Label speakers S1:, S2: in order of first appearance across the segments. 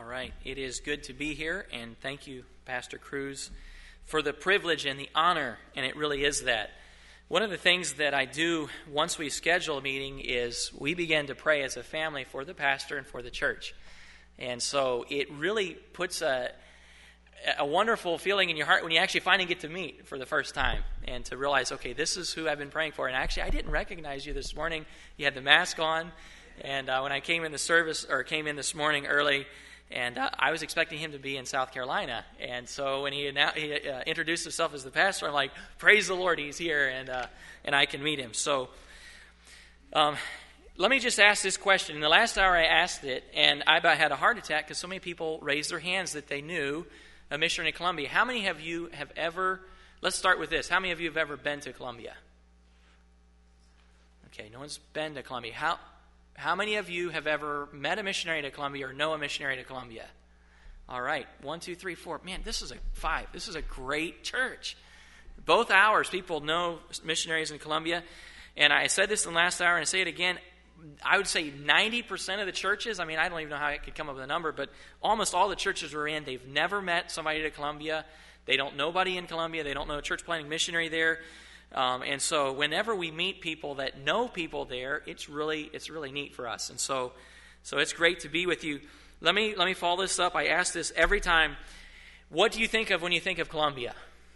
S1: All right. It is good to be here, and thank you, Pastor Cruz, for the privilege and the honor, and it really is that. One of the things that I do once we schedule a meeting is we begin to pray as a family for the pastor and for the church. And so it really puts a wonderful feeling in your heart when you actually finally get to meet for the first time and to realize, okay, this is who I've been praying for. And actually, I didn't recognize you this morning. You had the mask on. And when I came in the service, or came in this morning early, and I was expecting him to be in South Carolina. And so when he introduced himself as the pastor, I'm like, praise the Lord, he's here, and I can meet him. So let me just ask this question. In the last hour I asked it, and I about had a heart attack because so many people raised their hands that they knew a missionary in Colombia. How many of you have ever, let's start with this. How many of you have ever been to Colombia? Okay, no one's been to Colombia. How many of you have ever met a missionary to Colombia or know a missionary to Colombia? All right, 1, 2, 3, 4. Man, this is a 5. This is a great church. Both hours, people know missionaries in Colombia. And I said this in the last hour, and I say it again. I would say 90% of the churches, I mean, I don't even know how I could come up with a number, but almost all the churches we're in, they've never met somebody to Colombia. They don't know anybody in Colombia. They don't know a church planting missionary there. And so whenever we meet people that know people there, it's really neat for us. And so it's great to be with you. Let me follow this up. I ask this every time. What do you think of when you think of Colombia?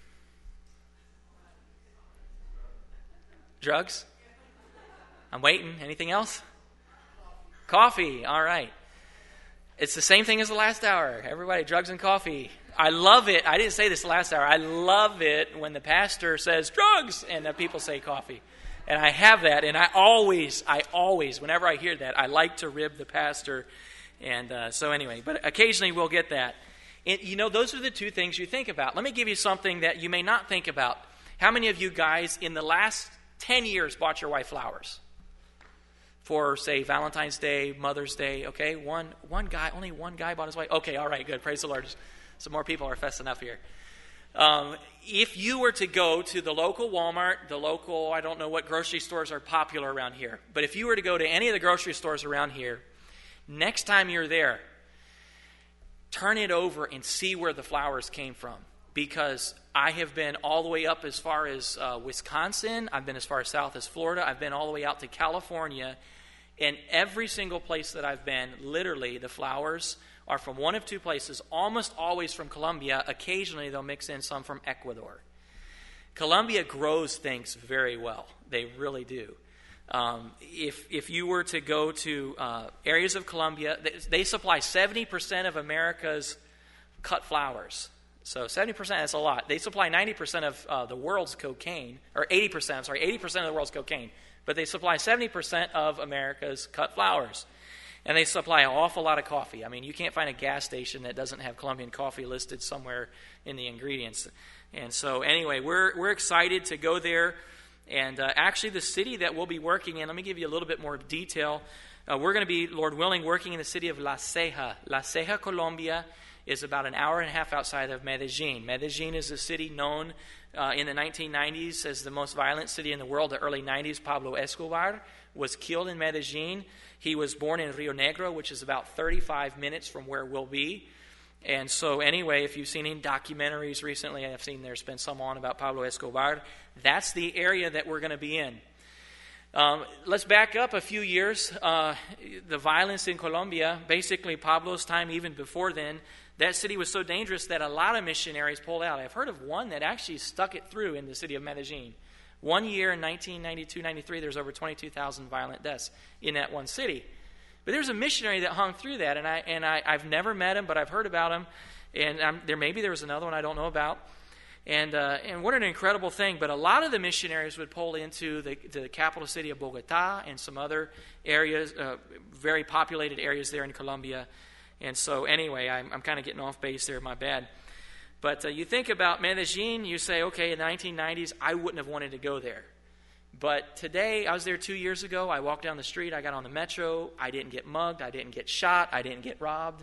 S1: Drugs? I'm waiting. Anything else? Coffee. All right. It's the same thing as the last hour. Everybody, drugs and coffee. I love it. I didn't say this last hour. I love it when the pastor says drugs and the people say coffee. And I have that. And I always, whenever I hear that, I like to rib the pastor. And so anyway, but occasionally we'll get that. And, those are the two things you think about. Let me give you something that you may not think about. How many of you guys in the last 10 years bought your wife flowers? For, say, Valentine's Day, Mother's Day, okay? One guy, only one guy bought his wife. Okay, all right, good. Praise the Lord. Some more people are festing up here. If you were to go to the local Walmart, the local, I don't know what grocery stores are popular around here, but if you were to go to any of the grocery stores around here, next time you're there, turn it over and see where the flowers came from. Because I have been all the way up as far as Wisconsin. I've been as far south as Florida. I've been all the way out to California. And every single place that I've been, literally, the flowers are from one of two places, almost always from Colombia. Occasionally, they'll mix in some from Ecuador. Colombia grows things very well. They really do. If you were to go to areas of Colombia, they supply 70% of America's cut flowers. So 70%, that's a lot. They supply 90% of the world's cocaine, or 80% of the world's cocaine. But they supply 70% of America's cut flowers. And they supply an awful lot of coffee. I mean, you can't find a gas station that doesn't have Colombian coffee listed somewhere in the ingredients. And so anyway, we're excited to go there. And actually the city that we'll be working in, let me give you a little bit more detail. We're going to be, Lord willing, working in the city of La Ceja. La Ceja, Colombia is about an hour and a half outside of Medellin. Medellin is a city known in the 1990s as the most violent city in the world. The early 90s, Pablo Escobar was killed in Medellin. He was born in Rio Negro, which is about 35 minutes from where we'll be. And so anyway, if you've seen any documentaries recently, I've seen there's been some on about Pablo Escobar. That's the area that we're going to be in. Let's back up a few years. The violence in Colombia, basically Pablo's time, even before then, that city was so dangerous that a lot of missionaries pulled out. I've heard of one that actually stuck it through in the city of Medellin. 1 year in 1992-93, there's over 22,000 violent deaths in that one city. But there's a missionary that hung through that, and I've never met him, but I've heard about him. And there was another one I don't know about. And what an incredible thing. But a lot of the missionaries would pull into the capital city of Bogota and some other areas, very populated areas there in Colombia. And so anyway, I'm kind of getting off base there, my bad. But you think about Medellin, you say, okay, in the 1990s, I wouldn't have wanted to go there. But today, I was there 2 years ago. I walked down the street. I got on the metro. I didn't get mugged. I didn't get shot. I didn't get robbed.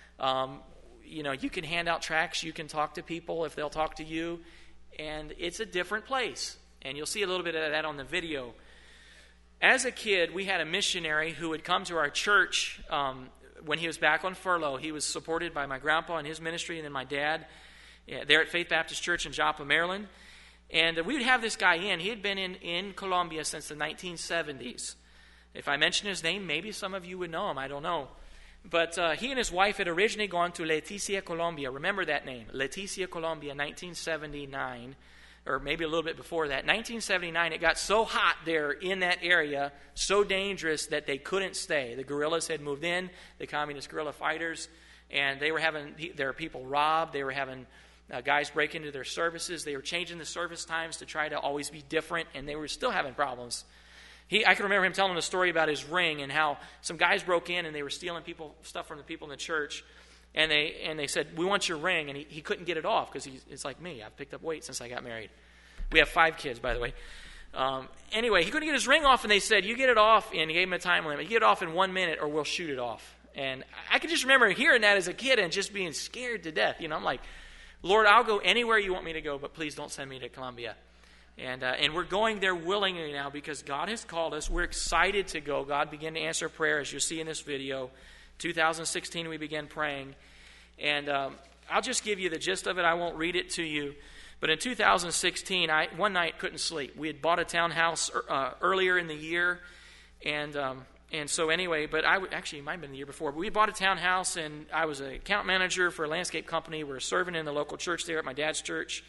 S1: You can hand out tracts. You can talk to people if they'll talk to you. And it's a different place. And you'll see a little bit of that on the video. As a kid, we had a missionary who would come to our church when he was back on furlough, he was supported by my grandpa and his ministry, and then my dad there at Faith Baptist Church in Joppa, Maryland. And we would have this guy in. He had been in Colombia since the 1970s. If I mention his name, maybe some of you would know him. I don't know. But he and his wife had originally gone to Leticia, Colombia. Remember that name, Leticia, Colombia, 1979, or maybe a little bit before that. 1979, it got so hot there in that area, so dangerous that they couldn't stay. The guerrillas had moved in, the communist guerrilla fighters, and they were having their people robbed. They were having guys break into their services. They were changing the service times to try to always be different, and they were still having problems. I can remember him telling a story about his ring and how some guys broke in and they were stealing stuff from the people in the church. And they said, "We want your ring." And he couldn't get it off because it's like me. I've picked up weight since I got married. We have 5 kids, by the way. Anyway, he couldn't get his ring off, and they said, "You get it off," and he gave him a time limit. "You get it off in 1 minute or we'll shoot it off." And I can just remember hearing that as a kid and just being scared to death. I'm like, "Lord, I'll go anywhere you want me to go, but please don't send me to Colombia." And we're going there willingly now because God has called us. We're excited to go. God began to answer prayer, as you'll see in this video. 2016, we began praying. And I'll just give you the gist of it. I won't read it to you. But in 2016, one night couldn't sleep. We had bought a townhouse earlier in the year. And so anyway, but actually, it might have been the year before. But we bought a townhouse, and I was an account manager for a landscape company. We were serving in the local church there at my dad's church.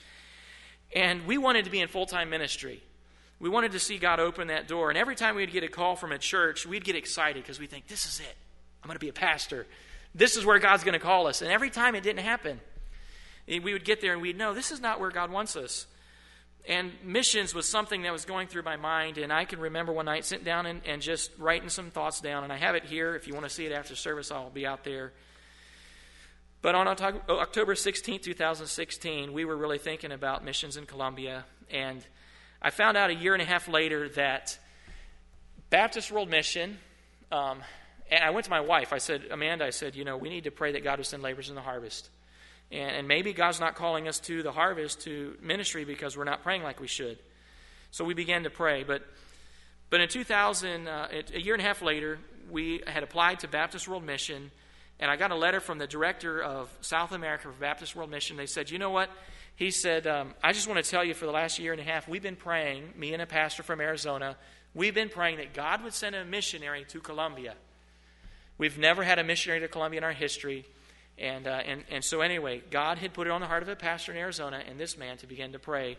S1: And we wanted to be in full-time ministry. We wanted to see God open that door. And every time we'd get a call from a church, we'd get excited because we'd think, "This is it. I'm going to be a pastor. This is where God's going to call us." And every time it didn't happen. We would get there and we'd know this is not where God wants us. And missions was something that was going through my mind. And I can remember one night sitting down and just writing some thoughts down. And I have it here. If you want to see it after service, I'll be out there. But on October 16, 2016, we were really thinking about missions in Colombia. And I found out a year and a half later that Baptist World Mission, and I went to my wife. I said, "Amanda," we need to pray that God will send laborers in the harvest. And maybe God's not calling us to the harvest, to ministry, because we're not praying like we should. So we began to pray. But in 2000, a year and a half later, we had applied to Baptist World Mission. And I got a letter from the director of South America for Baptist World Mission. They said, "You know what?" He said, "I just want to tell you for the last year and a half, we've been praying, me and a pastor from Arizona, we've been praying that God would send a missionary to Colombia. We've never had a missionary to Colombia in our history." And so anyway, God had put it on the heart of a pastor in Arizona and this man to begin to pray.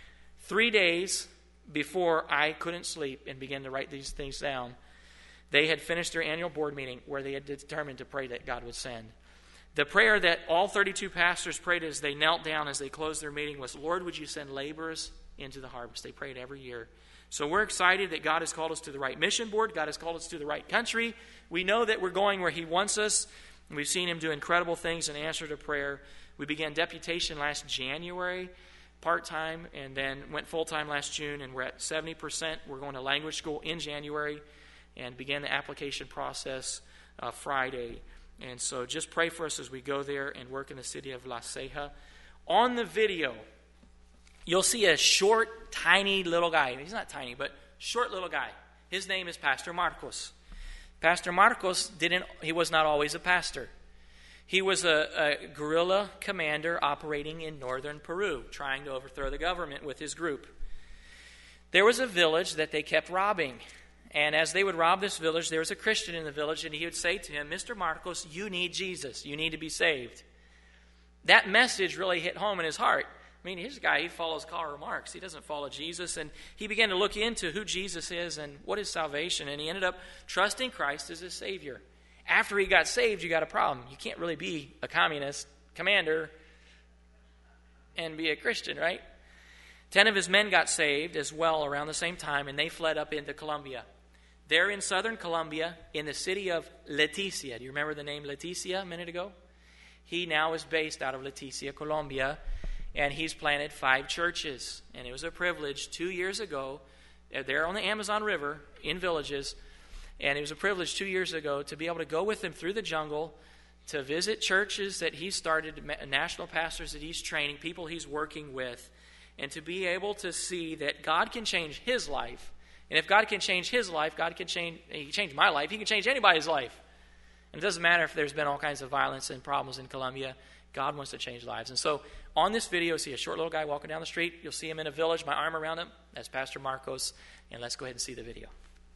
S1: 3 days before I couldn't sleep and began to write these things down, they had finished their annual board meeting where they had determined to pray that God would send. The prayer that all 32 pastors prayed as they knelt down as they closed their meeting was, "Lord, would you send laborers into the harvest?" They prayed every year. So we're excited that God has called us to the right mission board. God has called us to the right country. We know that we're going where He wants us. We've seen Him do incredible things in answer to prayer. We began deputation last January, part-time, and then went full-time last June, and we're at 70%. We're going to language school in January and began the application process Friday. And so just pray for us as we go there and work in the city of La Ceja. On the video, you'll see a short, tiny little guy. He's not tiny, but short little guy. His name is Pastor Marcos. Pastor Marcos he was not always a pastor. He was a guerrilla commander operating in northern Peru, trying to overthrow the government with his group. There was a village that they kept robbing. And as they would rob this village, there was a Christian in the village, and he would say to him, "Mr. Marcos, you need Jesus. You need to be saved." That message really hit home in his heart. I mean, here's a guy, he follows Karl Marx. He doesn't follow Jesus. And he began to look into who Jesus is and what is salvation. And he ended up trusting Christ as his Savior. After he got saved, you got a problem. You can't really be a communist commander and be a Christian, right? 10 of his men got saved as well around the same time, and they fled up into Colombia. They're in southern Colombia, in the city of Leticia. Do you remember the name Leticia a minute ago? He now is based out of Leticia, Colombia, and he's planted 5 churches. And it was a privilege 2 years ago. They're on the Amazon River in villages, and it was a privilege 2 years ago to be able to go with him through the jungle to visit churches that he started, national pastors that he's training, people he's working with, and to be able to see that God can change his life. And if God can change his life, God can change, He changed my life, He can change anybody's life. And it doesn't matter if there's been all kinds of violence and problems in Colombia. God wants to change lives. And so on this video, you see a short little guy walking down the street. You'll see him in a village, my arm around him. That's Pastor Marcos. And let's go ahead and see the video.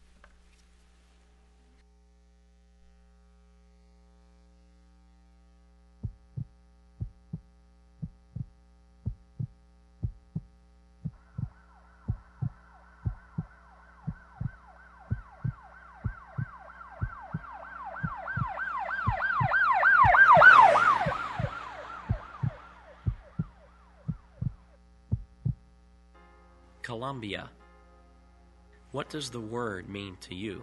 S2: Colombia. What does the word mean to you?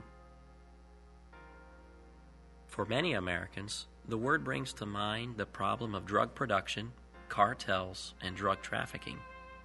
S2: For many Americans, the word brings to mind the problem of drug production, cartels, and drug trafficking.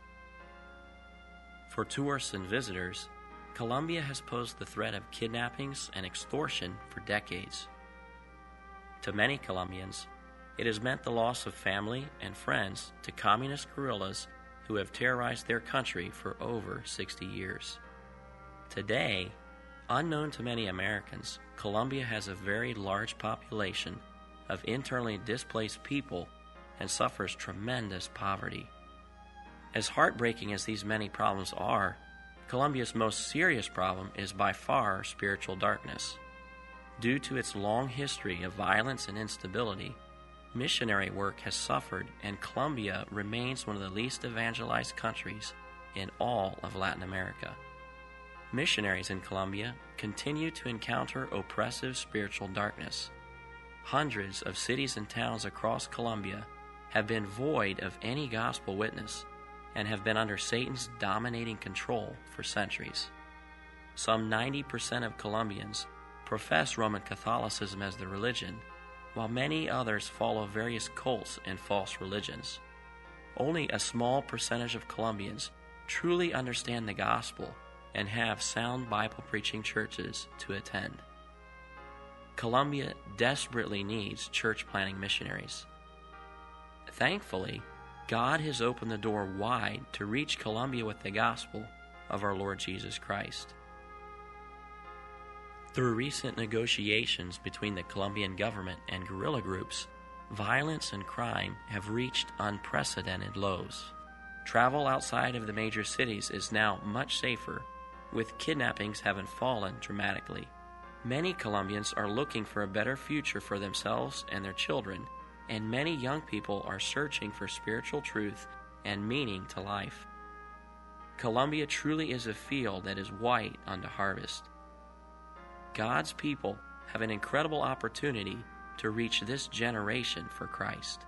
S2: For tourists and visitors, Colombia has posed the threat of kidnappings and extortion for decades. To many Colombians, it has meant the loss of family and friends to communist guerrillas who have terrorized their country for over 60 years. Today, unknown to many Americans, Colombia has a very large population of internally displaced people and suffers tremendous poverty. As heartbreaking as these many problems are, Colombia's most serious problem is by far spiritual darkness. Due to its long history of violence and instability, missionary work has suffered, and Colombia remains one of the least evangelized countries in all of Latin America. Missionaries in Colombia continue to encounter oppressive spiritual darkness. Hundreds of cities and towns across Colombia have been void of any gospel witness and have been under Satan's dominating control for centuries. Some 90% of Colombians profess Roman Catholicism as their religion, while many others follow various cults and false religions. Only a small percentage of Colombians truly understand the gospel and have sound Bible-preaching churches to attend. Colombia desperately needs church-planting missionaries. Thankfully, God has opened the door wide to reach Colombia with the gospel of our Lord Jesus Christ. Through recent negotiations between the Colombian government and guerrilla groups, violence and crime have reached unprecedented lows. Travel outside of the major cities is now much safer, with kidnappings having fallen dramatically. Many Colombians are looking for a better future for themselves and their children, and many young people are searching for spiritual truth and meaning to life. Colombia truly is a field that is white unto harvest. God's people have an incredible opportunity to reach this generation for Christ.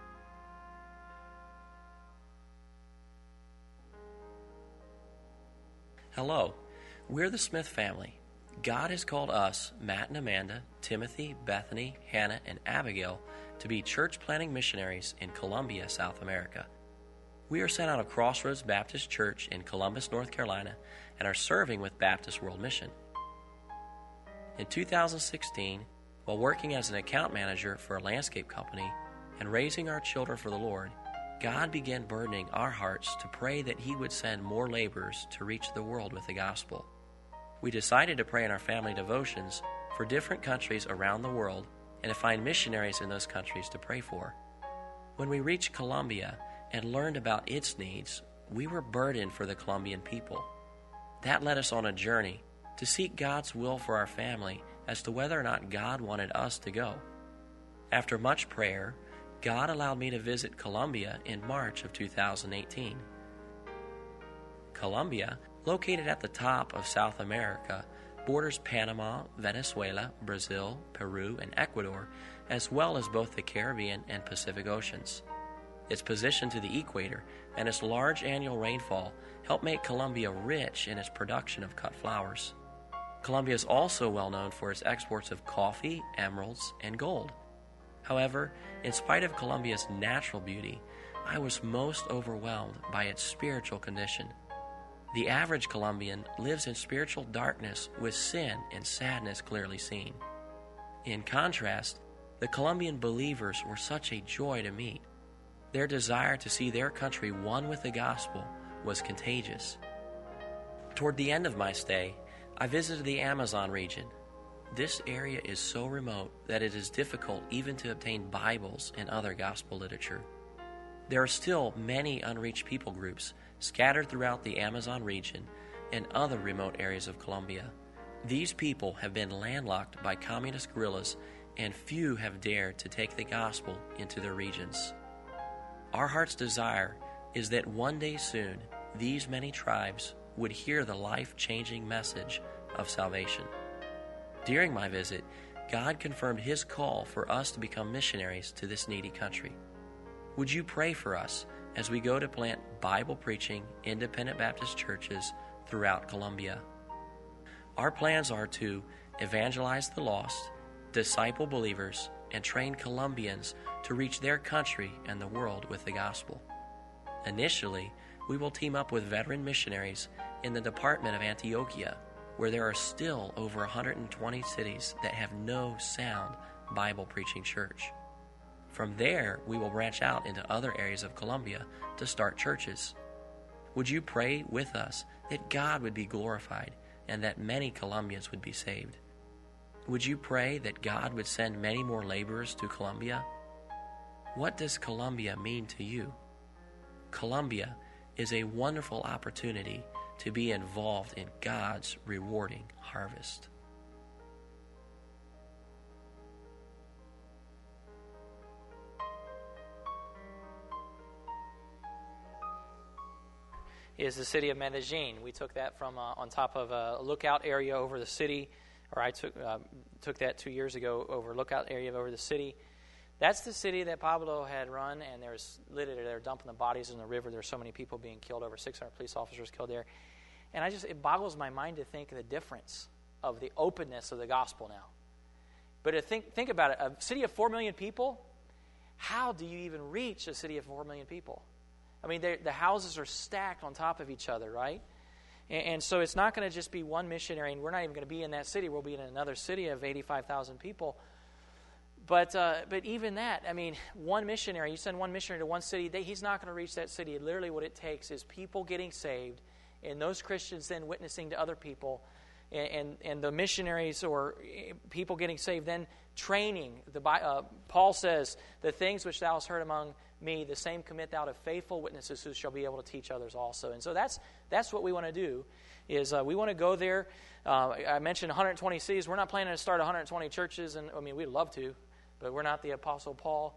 S2: Hello, we're the Smith family. God has called us, Matt and Amanda, Timothy, Bethany, Hannah, and Abigail, to be church planting missionaries in Colombia, South America. We are sent out of Crossroads Baptist Church in Columbus, North Carolina, and are serving with Baptist World Mission. In 2016, while working as an account manager for a landscape company and raising our children for the Lord, God began burdening our hearts to pray that He would send more laborers to reach the world with the gospel. We decided to pray in our family devotions for different countries around the world and to find missionaries in those countries to pray for. When we reached Colombia and learned about its needs, we were burdened for the Colombian people. That led us on a journey to seek God's will for our family as to whether or not God wanted us to go. After much prayer, God allowed me to visit Colombia in March of 2018. Colombia, located at the top of South America, borders Panama, Venezuela, Brazil, Peru, and Ecuador, as well as both the Caribbean and Pacific Oceans. Its position to the equator and its large annual rainfall help make Colombia rich in its production of cut flowers. Colombia is also well known for its exports of coffee, emeralds, and gold. However, in spite of Colombia's natural beauty, I was most overwhelmed by its spiritual condition. The average Colombian lives in spiritual darkness with sin and sadness clearly seen. In contrast, the Colombian believers were such a joy to meet. Their desire to see their country one with the gospel was contagious. Toward the end of my stay, I visited the Amazon region. This area is so remote that it is difficult even to obtain Bibles and other gospel literature. There are still many unreached people groups scattered throughout the Amazon region and other remote areas of Colombia. These people have been landlocked by communist guerrillas, and few have dared to take the gospel into their regions. Our heart's desire is that one day soon these many tribes would hear the life-changing message of salvation. During my visit, God confirmed His call for us to become missionaries to this needy country. Would you pray for us as we go to plant Bible-preaching independent Baptist churches throughout Colombia? Our plans are to evangelize the lost, disciple believers, and train Colombians to reach their country and the world with the gospel. Initially, we will team up with veteran missionaries in the Department of Antioquia, where there are still over 120 cities that have no sound Bible-preaching church. From there, we will branch out into other areas of Colombia to start churches. Would you pray with us that God would be glorified and that many Colombians would be saved? Would you pray that God would send many more laborers to Colombia? What does Colombia mean to you? Colombia is a wonderful opportunity to be involved in God's rewarding harvest.
S1: Is the city of Medellin. We took that from on top of a lookout area over the city, or I took that 2 years ago over a lookout area over the city. That's the city that Pablo had run, and there's literally they're dumping the bodies in the river. There's so many people being killed, over 600 police officers killed there. And it boggles my mind to think of the difference of the openness of the gospel now. But to think about it, a city of 4 million people, how do you even reach a city of 4 million people? I mean, the houses are stacked on top of each other, right? And so it's not going to just be one missionary, and we're not even going to be in that city. We'll be in another city of 85,000 people. But even that, I mean, one missionary, you send one missionary to one city, he's not going to reach that city. Literally what it takes is people getting saved, and those Christians then witnessing to other people, and the missionaries or people getting saved, then training. Paul says, the things which thou hast heard among me, the same commit thou to faithful witnesses who shall be able to teach others also. And so that's what we want to do, is we want to go there. I mentioned 120 cities. We're not planning to start 120 churches, and I mean, we'd love to, but we're not the Apostle Paul.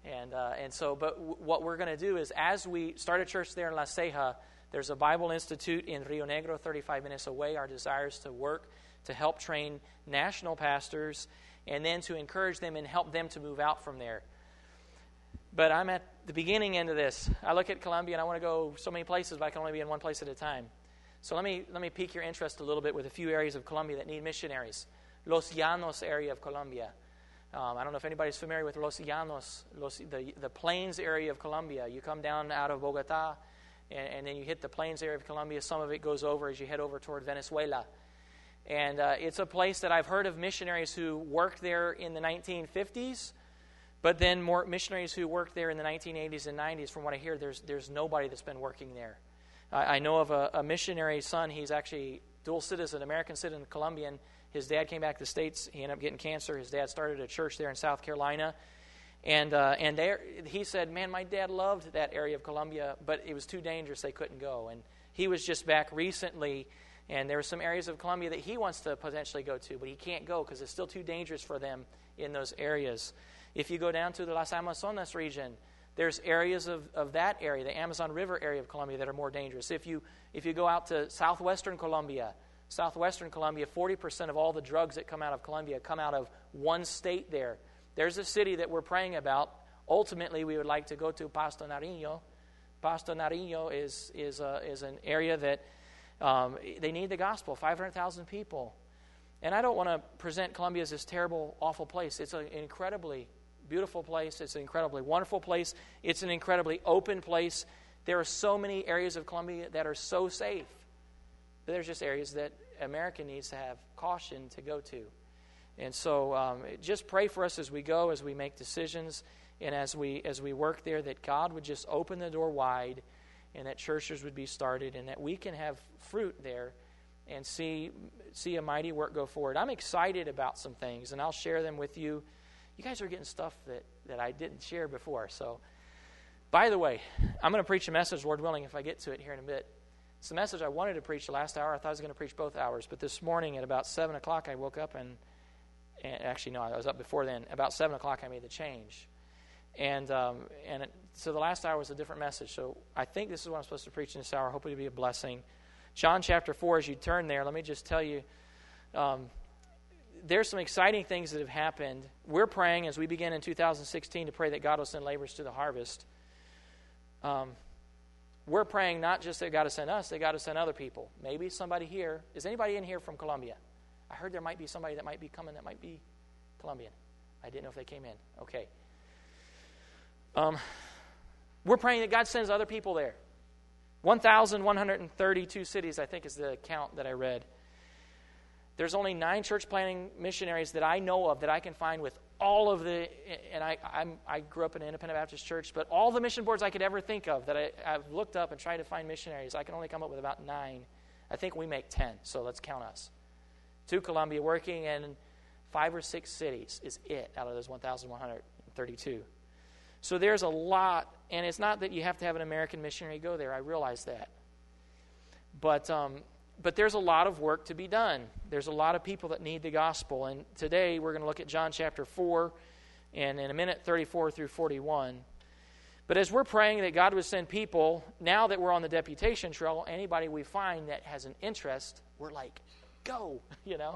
S1: But what we're going to do is, as we start a church there in La Ceja, there's a Bible Institute in Rio Negro, 35 minutes away. Our desire is to work to help train national pastors and then to encourage them and help them to move out from there. But I'm at the beginning end of this. I look at Colombia and I want to go so many places, but I can only be in one place at a time. So let me pique your interest a little bit with a few areas of Colombia that need missionaries. Los Llanos area of Colombia. I don't know if anybody's familiar with Los Llanos, the plains area of Colombia. You come down out of Bogota, and then you hit the plains area of Colombia. Some of it goes over as you head over toward Venezuela. And it's a place that I've heard of missionaries who worked there in the 1950s, but then more missionaries who worked there in the 1980s and 90s. From what I hear, there's nobody that's been working there. I know of a missionary son. He's actually dual citizen, American citizen, Colombian. His dad came back to the States. He ended up getting cancer. His dad started a church there in South Carolina. And there, he said, man, my dad loved that area of Colombia, but it was too dangerous. They couldn't go. And he was just back recently, and there are some areas of Colombia that he wants to potentially go to, but he can't go because it's still too dangerous for them in those areas. If you go down to the Las Amazonas region, there's areas of that area, the Amazon River area of Colombia, that are more dangerous. If you go out to southwestern Colombia, 40% of all the drugs that come out of Colombia come out of one state there. There's a city that we're praying about. Ultimately, we would like to go to Pasto Nariño. Pasto Nariño is an area that they need the gospel, 500,000 people. And I don't want to present Colombia as this terrible, awful place. It's an incredibly beautiful place. It's an incredibly wonderful place. It's an incredibly open place. There are so many areas of Colombia that are so safe. But there's just areas that America needs to have caution to go to. And so just pray for us as we go, as we make decisions, and as we work there, that God would just open the door wide, and that churches would be started, and that we can have fruit there, and see a mighty work go forward. I'm excited about some things, and I'll share them with you. You guys are getting stuff that I didn't share before. So, by the way, I'm going to preach a message, Lord willing, if I get to it here in a bit. It's the message I wanted to preach the last hour. I thought I was going to preach both hours, but this morning at about 7 o'clock I woke up and actually, no, I was up before then. About 7 o'clock I made the change. So the last hour was a different message. So I think this is what I'm supposed to preach in this hour. Hopefully it'll be a blessing. John chapter 4, as you turn there, let me just tell you, there's some exciting things that have happened. We're praying as we begin in 2016 to pray that God will send laborers to the harvest. We're praying not just that God will send us, that God will send other people. Maybe somebody here. Is anybody in here from Colombia? I heard there might be somebody that might be coming that might be Colombian. I didn't know if they came in. Okay. We're praying that God sends other people there. 1,132 cities, I think, is the count that I read. There's only 9 church planting missionaries that I know of that I can find with all of the, and I grew up in an independent Baptist church, but all the mission boards I could ever think of that I've looked up and tried to find missionaries, I can only come up with about 9. I think we make 10, so let's count us. 2 Colombia, working in 5 or 6 cities is it out of those 1,132. So there's a lot, and it's not that you have to have an American missionary go there. I realize that. But there's a lot of work to be done. There's a lot of people that need the gospel. And today we're going to look at John chapter 4, and in a minute 34 through 41. But as we're praying that God would send people, now that we're on the deputation trail, anybody we find that has an interest, we're like, go, you know.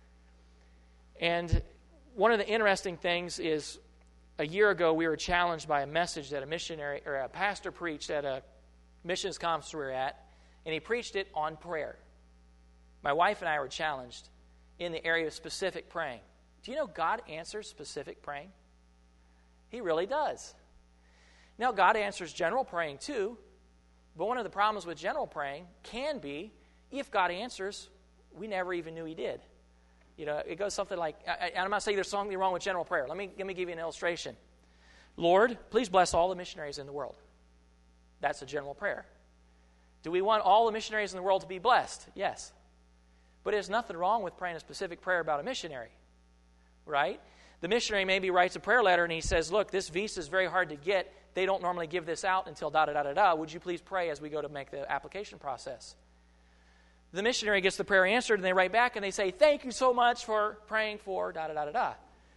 S1: And one of the interesting things is a year ago we were challenged by a message that a missionary or a pastor preached at a missions conference we were at, and he preached it on prayer. My wife and I were challenged in the area of specific praying. Do you know God answers specific praying? He really does. Now, God answers general praying too, but one of the problems with general praying can be if God answers, we never even knew He did. You know, it goes something like, and I'm not saying there's something wrong with general prayer. Let me give you an illustration. Lord, please bless all the missionaries in the world. That's a general prayer. Do we want all the missionaries in the world to be blessed? Yes. But there's nothing wrong with praying a specific prayer about a missionary, right? The missionary maybe writes a prayer letter and he says, look, this visa is very hard to get. They don't normally give this out until da-da-da-da-da. Would you please pray as we go to make the application process? The missionary gets the prayer answered, and they write back and they say, thank you so much for praying for da-da-da-da-da.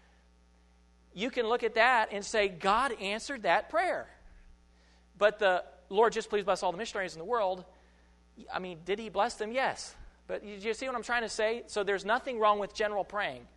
S1: You can look at that and say, God answered that prayer. But the Lord, just please bless all the missionaries in the world. I mean, did He bless them? Yes. But you see what I'm trying to say? So there's nothing wrong with general praying.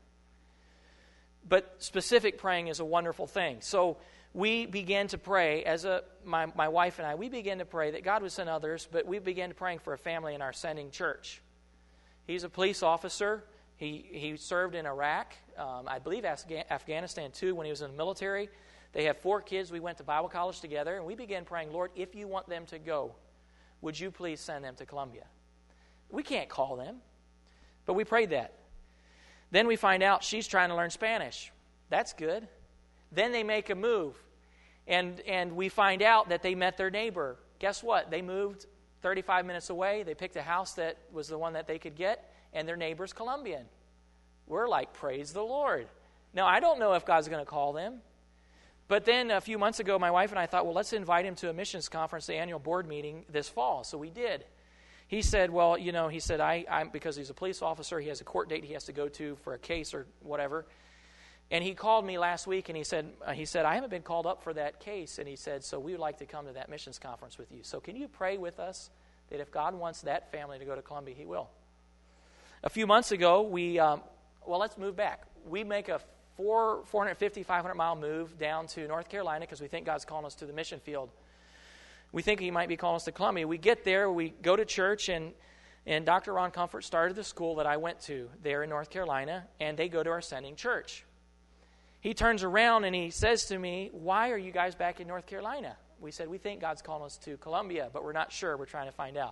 S1: But specific praying is a wonderful thing. So we began to pray, my wife and I, we began to pray that God would send others, but we began praying for a family in our sending church. He's a police officer. He served in Iraq, I believe Afghanistan too, when he was in the military. They have 4 kids. We went to Bible college together, and we began praying, Lord, if you want them to go, would you please send them to Colombia? We can't call them, but we prayed that. Then we find out she's trying to learn Spanish. That's good. Then they make a move, and we find out that they met their neighbor. Guess what? They moved 35 minutes away. They picked a house that was the one that they could get, and their neighbor's Colombian. We're like, praise the Lord. Now, I don't know if God's going to call them, but then a few months ago, my wife and I thought, well, let's invite him to a missions conference, the annual board meeting this fall. So we did. He said, well, you know, he said, I'm because he's a police officer, he has a court date he has to go to for a case or whatever. And he called me last week, and he said, I haven't been called up for that case. And he said, so we would like to come to that missions conference with you. So can you pray with us that if God wants that family to go to Colombia, He will? A few months ago, let's move back. We make a 450, 500-mile move down to North Carolina because we think God's calling us to the mission field. We think He might be calling us to Colombia. We get there, we go to church, and Dr. Ron Comfort started the school that I went to there in North Carolina, and they go to our sending church. He turns around and he says to me, why are you guys back in North Carolina? We said, we think God's calling us to Colombia, but we're not sure. We're trying to find out.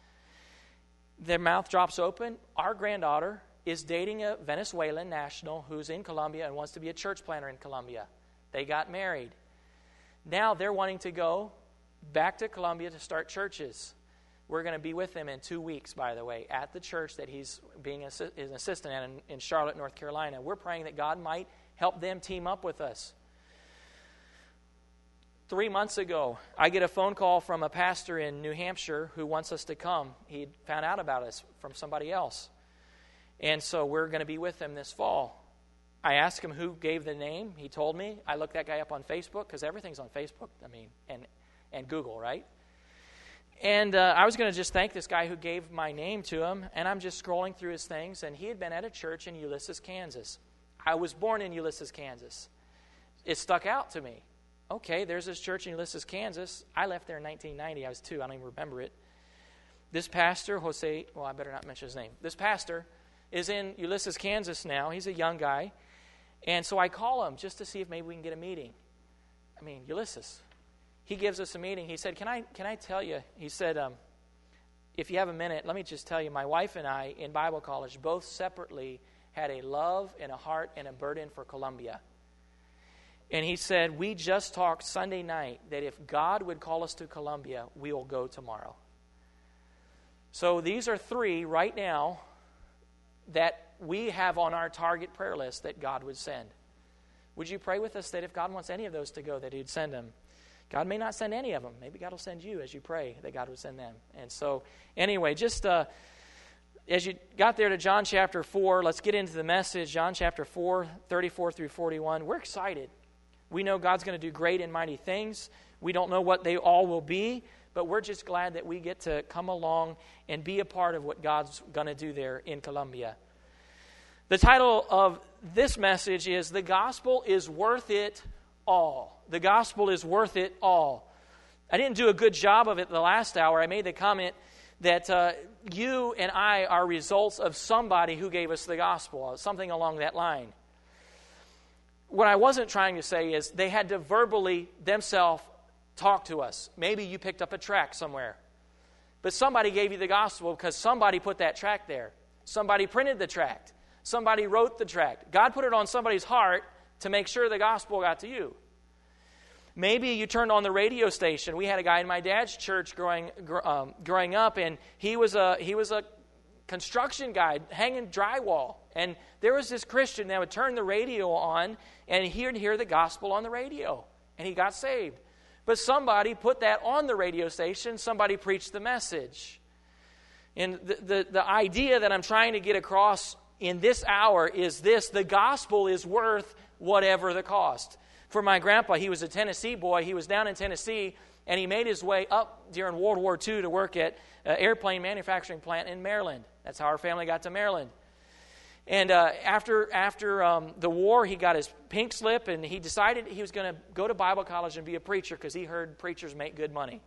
S1: Their mouth drops open. Our granddaughter is dating a Venezuelan national who's in Colombia and wants to be a church planter in Colombia. They got married. Now they're wanting to go back to Colombia to start churches. We're going to be with him in 2 weeks, by the way, at the church that he's being an assistant at in Charlotte, North Carolina. We're praying that God might help them team up with us. 3 months ago, I get a phone call from a pastor in New Hampshire who wants us to come. He found out about us from somebody else. And so we're going to be with him this fall. I asked him who gave the name. He told me. I looked that guy up on Facebook, because everything's on Facebook, and Google, right? And I was going to just thank this guy who gave my name to him, and I'm just scrolling through his things, and he had been at a church in Ulysses, Kansas. I was born in Ulysses, Kansas. It stuck out to me. Okay, there's this church in Ulysses, Kansas. I left there in 1990. I was 2. I don't even remember it. This pastor, I better not mention his name. This pastor is in Ulysses, Kansas now. He's a young guy. And so I call him just to see if maybe we can get a meeting. Ulysses. He gives us a meeting. He said, can I tell you? He said, if you have a minute, let me just tell you, my wife and I in Bible college both separately had a love and a heart and a burden for Columbia. And he said, we just talked Sunday night that if God would call us to Columbia, we will go tomorrow. So these are 3 right now that we have on our target prayer list that God would send. Would you pray with us that if God wants any of those to go, that he'd send them? God may not send any of them. Maybe God will send you as you pray that God would send them. And so, anyway, just as you got there to John chapter 4, let's get into the message. John chapter 4, 34 through 41. We're excited. We know God's going to do great and mighty things. We don't know what they all will be, but we're just glad that we get to come along and be a part of what God's going to do there in Columbia. The title of this message is The Gospel is Worth It All. The gospel is worth it all. I didn't do a good job of it the last hour. I made the comment that you and I are results of somebody who gave us the gospel, something along that line. What I wasn't trying to say is they had to verbally themselves talk to us. Maybe you picked up a tract somewhere, but somebody gave you the gospel because somebody put that tract there. Somebody printed the tract. Somebody wrote the tract. God put it on somebody's heart to make sure the gospel got to you. Maybe you turned on the radio station. We had a guy in my dad's church growing up, and he was a construction guy hanging drywall. And there was this Christian that would turn the radio on, and he'd hear the gospel on the radio, and he got saved. But somebody put that on the radio station. Somebody preached the message. And the idea that I'm trying to get across in this hour is this: the gospel is worth whatever the cost. For my grandpa, he was a Tennessee boy. He was down in Tennessee, and he made his way up during World War II to work at an airplane manufacturing plant in Maryland. That's how our family got to Maryland. And after the war, he got his pink slip, and he decided he was going to go to Bible college and be a preacher because he heard preachers make good money.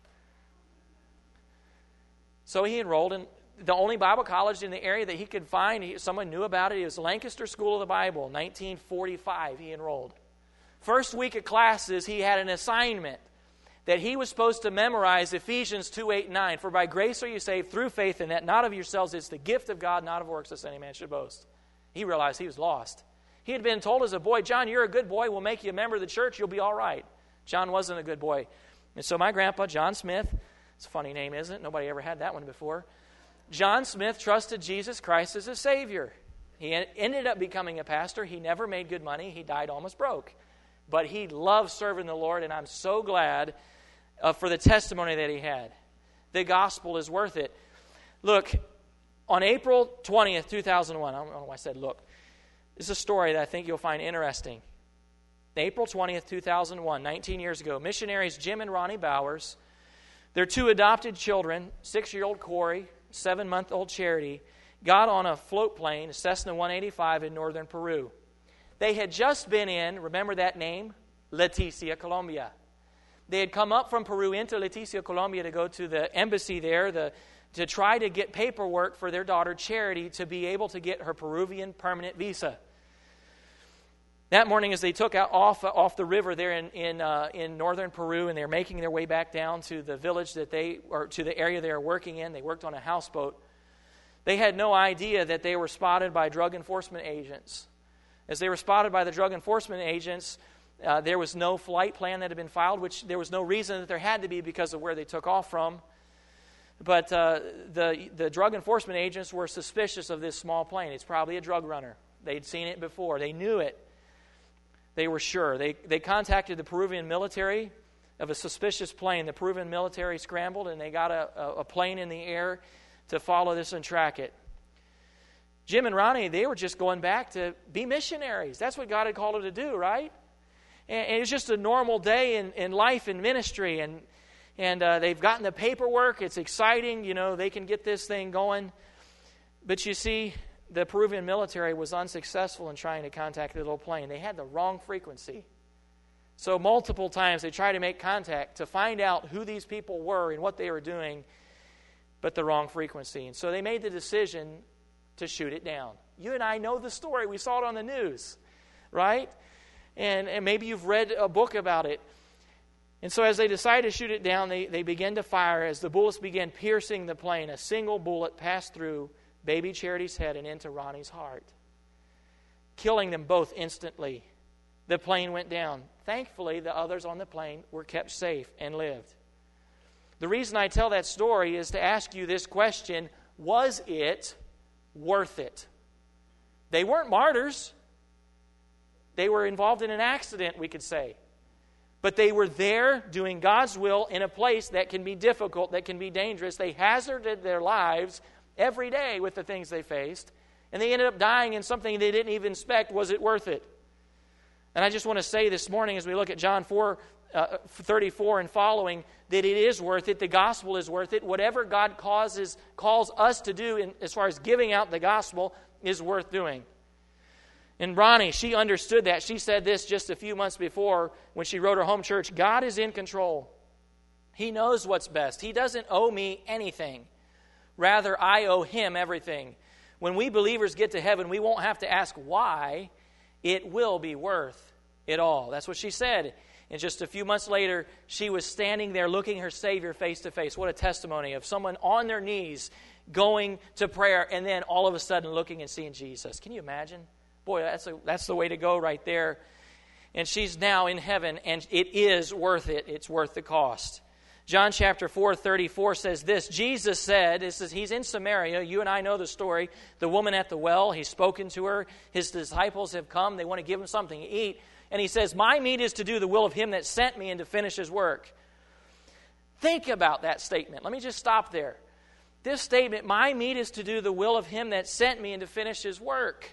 S1: So he enrolled in the only Bible college in the area that he could find. Someone knew about it. It was Lancaster School of the Bible. 1945, he enrolled. First week of classes, he had an assignment that he was supposed to memorize Ephesians 2:8-9. For by grace are you saved through faith, and that not of yourselves, it's the gift of God, not of works, lest any man should boast. He realized he was lost. He had been told as a boy, John, you're a good boy. We'll make you a member of the church. You'll be all right. John wasn't a good boy. And so my grandpa, John Smith, it's a funny name, isn't it? Nobody ever had that one before. John Smith trusted Jesus Christ as a Savior. He ended up becoming a pastor. He never made good money. He died almost broke. But he loved serving the Lord, and I'm so glad for the testimony that he had. The gospel is worth it. Look, on April 20th, 2001, I don't know why I said look. This is a story that I think you'll find interesting. April 20th, 2001, 19 years ago, missionaries Jim and Ronnie Bowers, their 2 adopted children, 6-year-old Corey, 7-month-old Charity, got on a float plane, a Cessna 185 in northern Peru. They had just been in, remember that name? Leticia, Colombia. They had come up from Peru into Leticia, Colombia to go to the embassy there to try to get paperwork for their daughter Charity to be able to get her Peruvian permanent visa. That morning as they took out off the river there in northern Peru, and they're making their way back down to the village to the area they were working in, they worked on a houseboat. They had no idea that they were spotted by drug enforcement agents. As they were spotted by the drug enforcement agents, there was no flight plan that had been filed, which there was no reason that there had to be because of where they took off from. But the drug enforcement agents were suspicious of this small plane. It's probably a drug runner. They'd seen it before. They knew it. They were sure. They contacted the Peruvian military of a suspicious plane. The Peruvian military scrambled, and they got a plane in the air to follow this and track it. Jim and Ronnie, they were just going back to be missionaries. That's what God had called them to do, right? And it was just a normal day in life and ministry, and they've gotten the paperwork. It's exciting. They can get this thing going. But you see, the Peruvian military was unsuccessful in trying to contact the little plane. They had the wrong frequency. So multiple times they tried to make contact to find out who these people were and what they were doing, but the wrong frequency. And so they made the decision to shoot it down. You and I know the story. We saw it on the news, right? And maybe you've read a book about it. And so as they decided to shoot it down, they began to fire. As the bullets began piercing the plane, a single bullet passed through baby Charity's head and into Ronnie's heart, killing them both instantly. The plane went down. Thankfully, the others on the plane were kept safe and lived. The reason I tell that story is to ask you this question: was it worth it? They weren't martyrs. They were involved in an accident, we could say. But they were there doing God's will in a place that can be difficult, that can be dangerous. They hazarded their lives every day with the things they faced, and they ended up dying in something they didn't even expect. Was it worth it? And I just want to say this morning, as we look at John 4:34 and following, that it is worth it. The gospel is worth it. Whatever God calls us to do as far as giving out the gospel is worth doing. And Ronnie, she understood that. She said this just a few months before when she wrote her home church: God is in control. He knows what's best. He doesn't owe me anything. Rather, I owe Him everything. When we believers get to heaven, we won't have to ask why. It will be worth it all. That's what she said. And just a few months later, she was standing there looking her Savior face to face. What a testimony of someone on their knees going to prayer and then all of a sudden looking and seeing Jesus. Can you imagine? Boy, that's the way to go right there. And she's now in heaven, and it is worth it. It's worth the cost. John chapter 4:34 says this: Jesus said, he's in Samaria. You and I know the story. The woman at the well, he's spoken to her. His disciples have come. They want to give him something to eat. And he says, my meat is to do the will of Him that sent me and to finish His work. Think about that statement. Let me just stop there. This statement, my meat is to do the will of Him that sent me and to finish His work.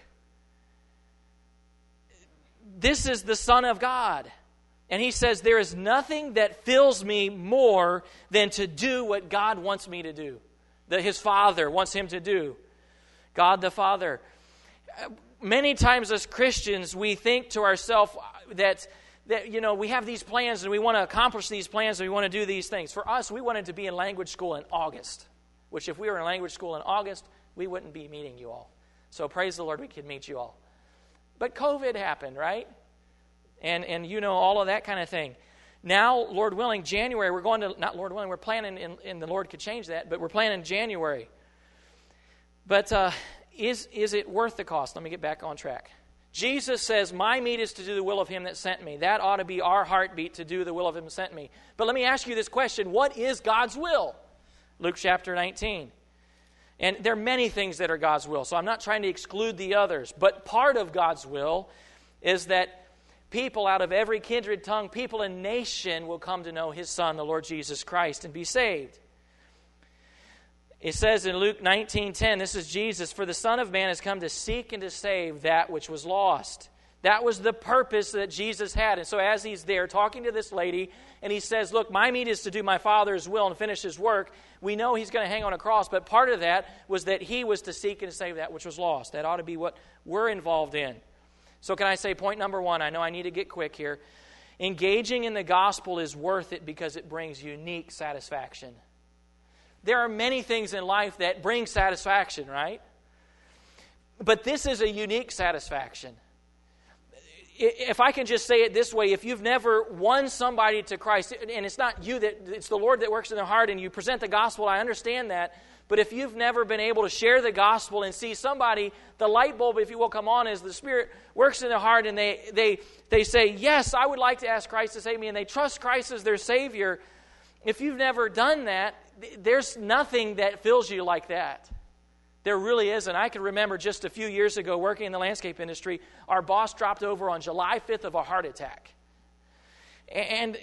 S1: This is the Son of God. And He says, there is nothing that fills me more than to do what God wants me to do, that His Father wants Him to do. God the Father. Many times as Christians, we think to ourselves that we have these plans and we want to accomplish these plans and we want to do these things. For us, we wanted to be in language school in August, which if we were in language school in August, we wouldn't be meeting you all. So praise the Lord, we could meet you all. But COVID happened, right? And all of that kind of thing. Now, Lord willing, January, we're going to, not Lord willing, we're planning, and the Lord could change that, but we're planning January. But is it worth the cost? Let me get back on track. Jesus says, my meat is to do the will of Him that sent me. That ought to be our heartbeat, to do the will of Him that sent me. But let me ask you this question: what is God's will? Luke chapter 19. And there are many things that are God's will, so I'm not trying to exclude the others. But part of God's will is that people out of every kindred tongue, people and nation will come to know His Son, the Lord Jesus Christ, and be saved. It says in Luke 19:10, this is Jesus, for the Son of Man has come to seek and to save that which was lost. That was the purpose that Jesus had. And so as He's there talking to this lady, and He says, look, my meat is to do my Father's will and finish His work, we know He's going to hang on a cross, but part of that was that He was to seek and to save that which was lost. That ought to be what we're involved in. So can I say point number one? I know I need to get quick here. Engaging in the gospel is worth it because it brings unique satisfaction. There are many things in life that bring satisfaction, right? But this is a unique satisfaction. If I can just say it this way, if you've never won somebody to Christ, and it's not you, it's the Lord that works in their heart, and you present the gospel, I understand that. But if you've never been able to share the gospel and see somebody, the light bulb, if you will, come on as the Spirit works in their heart, and they say, yes, I would like to ask Christ to save me, and they trust Christ as their Savior. If you've never done that, there's nothing that fills you like that. There really isn't. I can remember just a few years ago working in the landscape industry, our boss dropped over on July 5th of a heart attack. And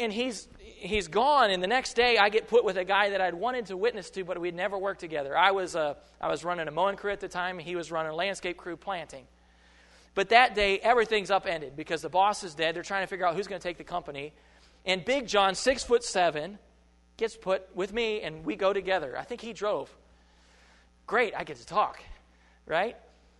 S1: he's gone, and the next day I get put with a guy that I'd wanted to witness to, but we'd never worked together. I was running a mowing crew at the time, and he was running a landscape crew planting. But that day, everything's upended because the boss is dead. They're trying to figure out who's going to take the company. And Big John, 6'7", gets put with me, and we go together. I think he drove. Great, I get to talk, right?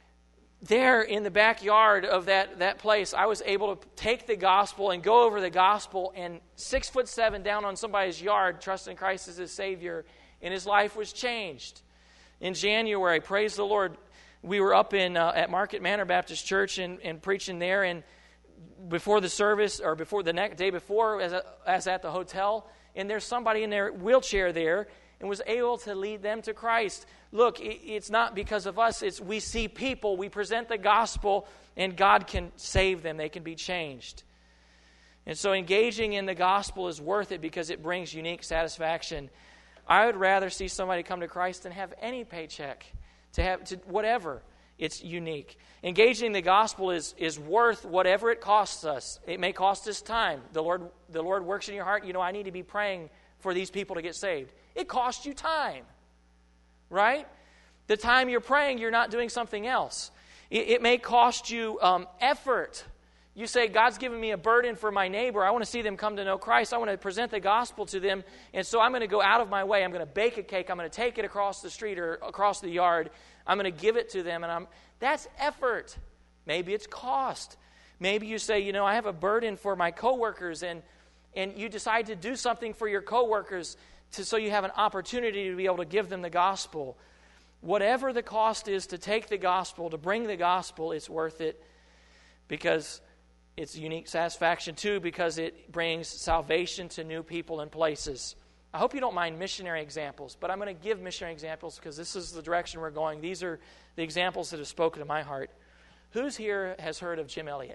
S1: There in the backyard of that place, I was able to take the gospel and go over the gospel, and 6'7" down on somebody's yard, trusting Christ as his Savior, and his life was changed. In January, praise the Lord, we were up at Market Manor Baptist Church and preaching there, and before the service, or before the next day before, as at the hotel, and there's somebody in their wheelchair there, and was able to lead them to Christ. Look, it's not because of us. It's we see people, we present the gospel, and God can save them. They can be changed. And so engaging in the gospel is worth it because it brings unique satisfaction. I would rather see somebody come to Christ than have any paycheck, to whatever. It's unique. Engaging in the gospel is worth whatever it costs us. It may cost us time. The Lord works in your heart. I need to be praying for these people to get saved. It costs you time, right? The time you're praying, you're not doing something else. It may cost you effort. You say, God's given me a burden for my neighbor. I want to see them come to know Christ. I want to present the gospel to them. And so I'm going to go out of my way. I'm going to bake a cake. I'm going to take it across the street or across the yard. I'm going to give it to them. And that's effort. Maybe it's cost. Maybe you say, I have a burden for my coworkers, and you decide to do something for your coworkers so you have an opportunity to be able to give them the gospel. Whatever the cost is to take the gospel, to bring the gospel, it's worth it because it's unique satisfaction too, because it brings salvation to new people and places. I hope you don't mind missionary examples, but I'm going to give missionary examples because this is the direction we're going. These are the examples that have spoken to my heart. Who's here has heard of Jim Elliot?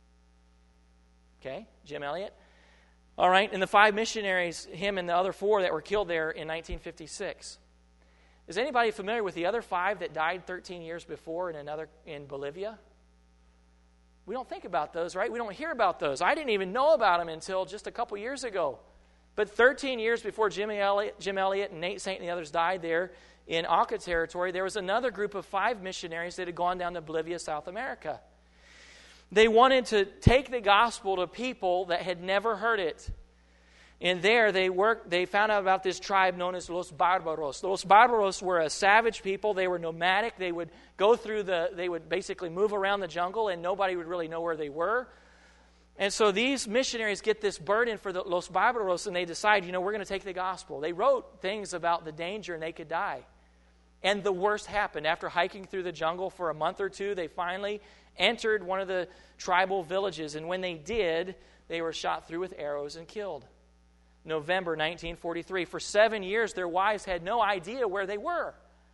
S1: Okay, Jim Elliot. All right, and the 5 missionaries, him and the other 4 that were killed there in 1956. Is anybody familiar with the other 5 that died 13 years before in Bolivia? We don't think about those, right? We don't hear about those. I didn't even know about them until just a couple years ago. But 13 years before Jim Elliot and Nate Saint and the others died there in Auca territory, there was another group of 5 missionaries that had gone down to Bolivia, South America. They wanted to take the gospel to people that had never heard it. And there they found out about this tribe known as Los Barbaros. Los Barbaros were a savage people. They were nomadic. They would they would basically move around the jungle and nobody would really know where they were. And so these missionaries get this burden for the Los Barbaros and they decide, we're going to take the gospel. They wrote things about the danger and they could die. And the worst happened. After hiking through the jungle for a month or two, they finally entered one of the tribal villages. And when they did, they were shot through with arrows and killed. November 1943. For 7 years, their wives had no idea where they were.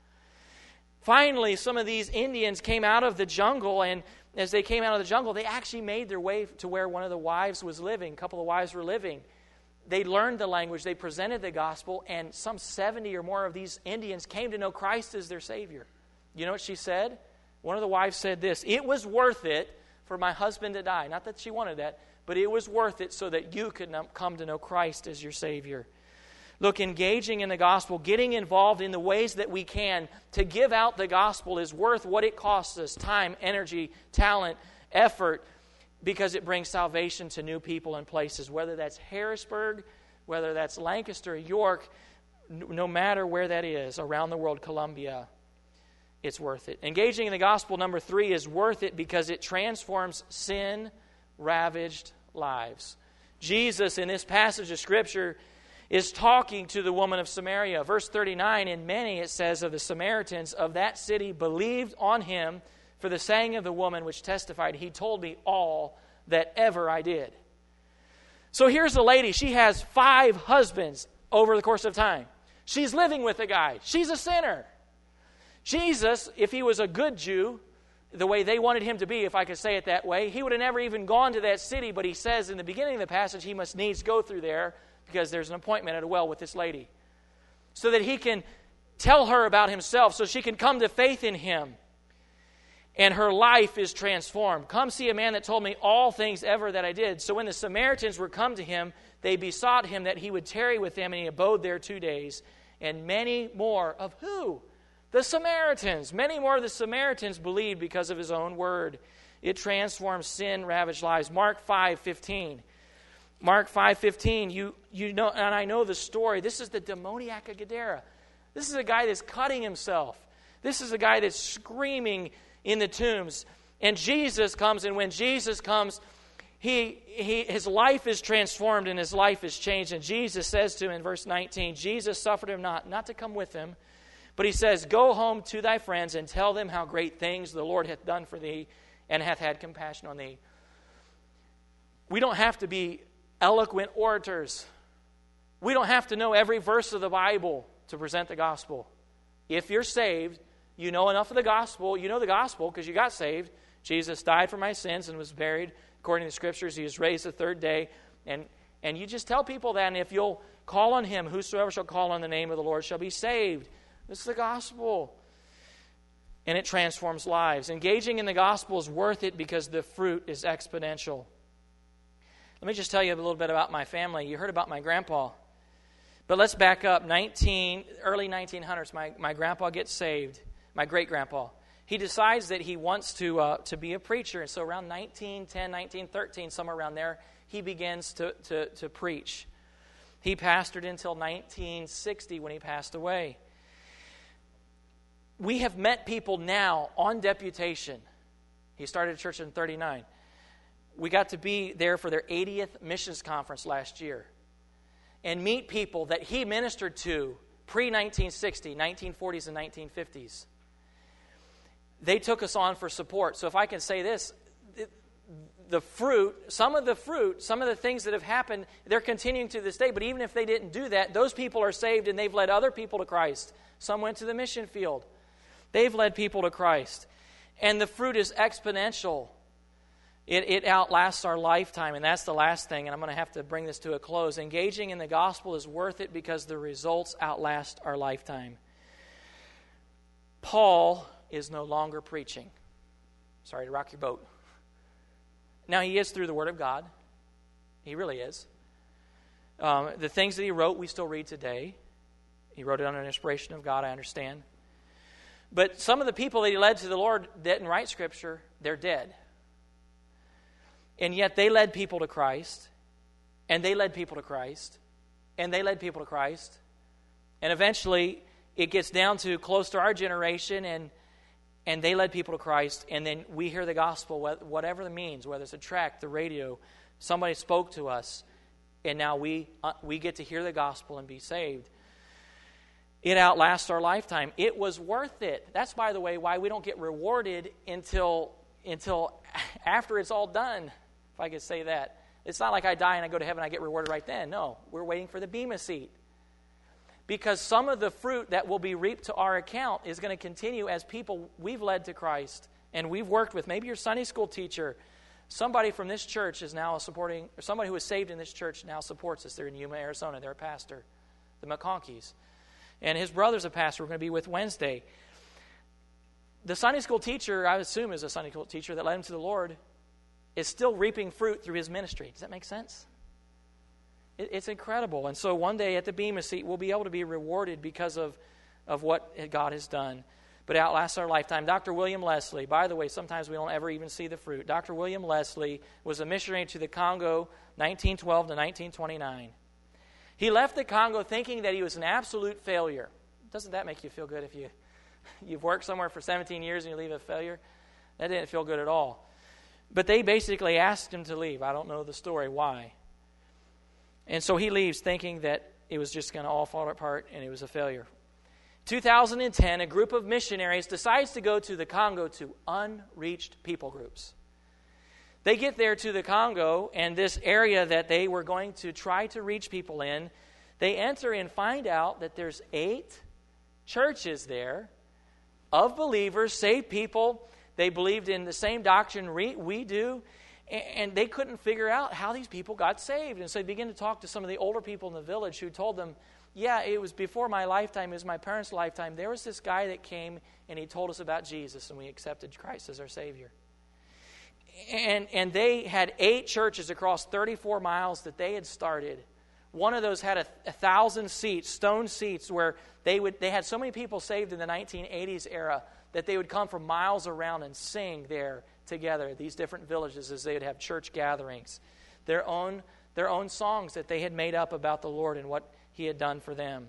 S1: Finally, some of these Indians came out of the jungle, and as they came out of the jungle, they actually made their way to where one of the wives was living. A couple of wives were living. They learned the language. They presented the gospel, and some 70 or more of these Indians came to know Christ as their Savior. You know what she said? One of the wives said this: "It was worth it for my husband to die." Not that she wanted that, but it was worth it so that you could come to know Christ as your Savior. Look, engaging in the gospel, getting involved in the ways that we can to give out the gospel is worth what it costs us: time, energy, talent, effort, because it brings salvation to new people and places, whether that's Harrisburg, whether that's Lancaster, York, no matter where that is, around the world, Columbia, it's worth it. Engaging in the gospel, number 3, is worth it because it transforms sin-ravaged lives. Jesus, in this passage of Scripture, is talking to the woman of Samaria. Verse 39, "And many," it says, "of the Samaritans of that city believed on him for the saying of the woman which testified, he told me all that ever I did." So here's a lady. She has 5 husbands over the course of time. She's living with a guy. She's a sinner. Jesus, if he was a good Jew, the way they wanted him to be, if I could say it that way, he would have never even gone to that city, but he says in the beginning of the passage he must needs go through there because there's an appointment at a well with this lady. so that he can tell her about himself, so she can come to faith in him. And her life is transformed. Come see a man that told me all things ever that I did. So when the Samaritans were come to him, they besought him that he would tarry with them, and he abode there 2 days. And many more of who? The Samaritans. Many more of the Samaritans believed because of his own word. It transforms sin-ravaged lives. Mark 5:15. Mark 5:15, you know, and I know the story. This is the demoniac of Gadara. This is a guy that's cutting himself. This is a guy that's screaming in the tombs. And Jesus comes, and when Jesus comes, his life is transformed and his life is changed. And Jesus says to him in verse 19, Jesus suffered him not to come with him, but he says, go home to thy friends and tell them how great things the Lord hath done for thee and hath had compassion on thee. We don't have to be eloquent orators. We don't have to know every verse of the Bible to present the gospel. If you're saved, you know enough of the gospel. You know the gospel because you got saved. Jesus died for my sins and was buried according to the Scriptures. He was raised the third day. And you just tell people that, and if you'll call on him, whosoever shall call on the name of the Lord shall be saved. This is the gospel. And it transforms lives. Engaging in the gospel is worth it because the fruit is exponential. Let me just tell you a little bit about my family. You heard about my grandpa. But let's back up. Early 1900s, my grandpa gets saved. My great-grandpa. He decides that he wants to be a preacher. And so around 1910, 1913, somewhere around there, he begins to preach. He pastored until 1960 when he passed away. We have met people now on deputation. He started a church in 1939. We got to be there for their 80th missions conference last year and meet people that he ministered to pre-1960, 1940s and 1950s. They took us on for support. So if I can say this, some of the things that have happened, they're continuing to this day. But even if they didn't do that, those people are saved and they've led other people to Christ. Some went to the mission field. They've led people to Christ. And the fruit is exponential. It outlasts our lifetime. And that's the last thing, and I'm going to have to bring this to a close. Engaging in the gospel is worth it because the results outlast our lifetime. Paul is no longer preaching. Sorry to rock your boat. Now, he is through the Word of God. He really is. The things that he wrote, we still read today. He wrote it under an inspiration of God, I understand. But some of the people that he led to the Lord didn't write Scripture. They're dead. And yet they led people to Christ. And they led people to Christ. And they led people to Christ. And eventually, it gets down to close to our generation, and they led people to Christ, and then we hear the gospel, whatever the means, whether it's a tract, the radio, somebody spoke to us, and now we get to hear the gospel and be saved. It outlasts our lifetime. It was worth it. That's, by the way, why we don't get rewarded until after it's all done, if I could say that. It's not like I die and I go to heaven and I get rewarded right then. No, we're waiting for the Bema seat. Because some of the fruit that will be reaped to our account is going to continue as people we've led to Christ and we've worked with. Maybe your Sunday school teacher, somebody from this church is now supporting, or somebody who was saved in this church now supports us. They're in Yuma, Arizona. They're a pastor, the McConkeys. And his brother's a pastor we're going to be with Wednesday. The Sunday school teacher, I assume is a Sunday school teacher that led him to the Lord, is still reaping fruit through his ministry. Does that make sense? It's incredible. And so one day at the Bema seat, we'll be able to be rewarded because of what God has done. But it outlasts our lifetime. Dr. William Leslie, by the way, sometimes we don't ever even see the fruit. Dr. William Leslie was a missionary to the Congo, 1912 to 1929. He left the Congo thinking that he was an absolute failure. Doesn't that make you feel good if you've worked somewhere for 17 years and you leave a failure? That didn't feel good at all. But they basically asked him to leave. I don't know the story why. And so he leaves thinking that it was just going to all fall apart and it was a failure. 2010, a group of missionaries decides to go to the Congo to unreached people groups. They get there to the Congo, and this area that they were going to try to reach people in, they enter and find out that there's 8 churches there of believers, saved people. They believed in the same doctrine we do. And they couldn't figure out how these people got saved. And so they began to talk to some of the older people in the village who told them yeah, it was before my lifetime, it was my parents' lifetime. There was this guy that came and he told us about Jesus, and we accepted Christ as our Savior. And they had 8 churches across 34 miles that they had started. One of those had 1,000 seats, stone seats, where they had so many people saved in the 1980s era that they would come from miles around and sing there together, these different villages, as they would have church gatherings. Their own songs that they had made up about the Lord and what He had done for them.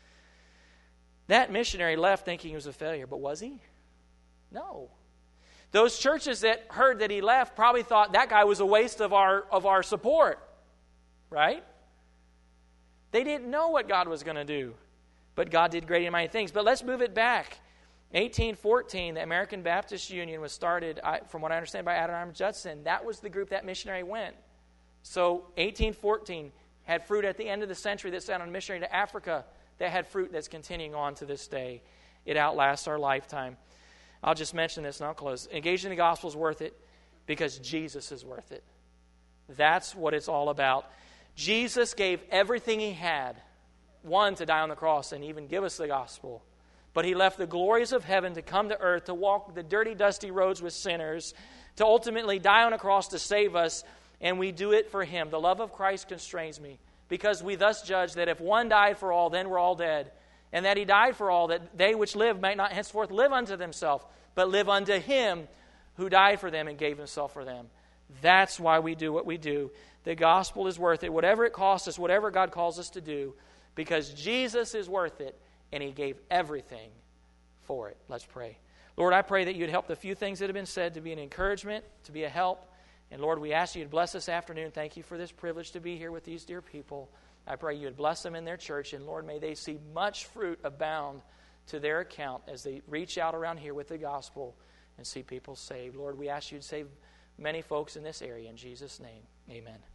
S1: That missionary left thinking he was a failure, but was he? No. Those churches that heard that he left probably thought that guy was a waste of our support, right? They didn't know what God was going to do, but God did great and mighty things. But let's move it back. 1814, the American Baptist Union was started, from what I understand, by Adoniram Judson. That was the group that missionary went. So 1814 had fruit at the end of the century that sent on a missionary to Africa that had fruit that's continuing on to this day. It outlasts our lifetime. I'll just mention this and I'll close. Engaging the gospel is worth it because Jesus is worth it. That's what it's all about. Jesus gave everything He had, one, to die on the cross and even give us the gospel. But He left the glories of heaven to come to earth, to walk the dirty, dusty roads with sinners, to ultimately die on a cross to save us, and we do it for Him. The love of Christ constrains me, because we thus judge that if one died for all, then we're all dead, and that He died for all, that they which live might not henceforth live unto themselves, but live unto Him who died for them and gave Himself for them. That's why we do what we do. The gospel is worth it, whatever it costs us, whatever God calls us to do, because Jesus is worth it, and He gave everything for it. Let's pray. Lord, I pray that You'd help the few things that have been said to be an encouragement, to be a help. And Lord, we ask You to bless this afternoon. Thank You for this privilege to be here with these dear people. I pray You would bless them in their church. And Lord, may they see much fruit abound to their account as they reach out around here with the gospel and see people saved. Lord, we ask You to save many folks in this area. In Jesus' name, amen.